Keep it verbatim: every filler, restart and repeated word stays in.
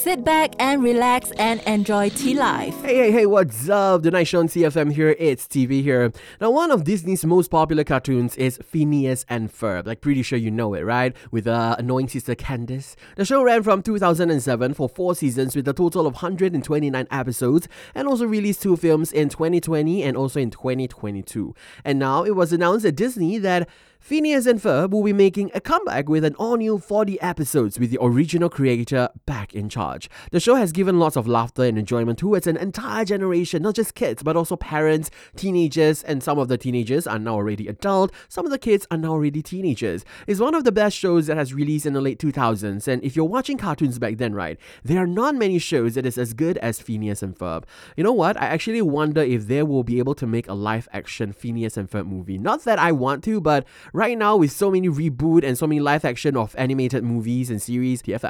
Sit back and relax and enjoy tea life. Hey, hey, hey, what's up? The Night Show on C F M here. It's T V here. Now, one of Disney's most popular cartoons is Phineas and Ferb. Like, pretty sure you know it, right? With uh, annoying sister Candace. The show ran from two thousand seven for four seasons with a total of one hundred twenty-nine episodes and also released two films in twenty twenty and also in twenty twenty-two. And now it was announced at Disney that Phineas and Ferb will be making a comeback with an all-new forty episodes with the original creator back in charge. The show has given lots of laughter and enjoyment towards an entire generation, not just kids, but also parents, teenagers, and some of the teenagers are now already adult, some of the kids are now already teenagers. It's one of the best shows that has released in the late two thousands, and if you're watching cartoons back then, right, there are not many shows that is as good as Phineas and Ferb. You know what? I actually wonder if they will be able to make a live-action Phineas and Ferb movie. Not that I want to, but right now, with so many reboot and so many live action of animated movies and series, T F M.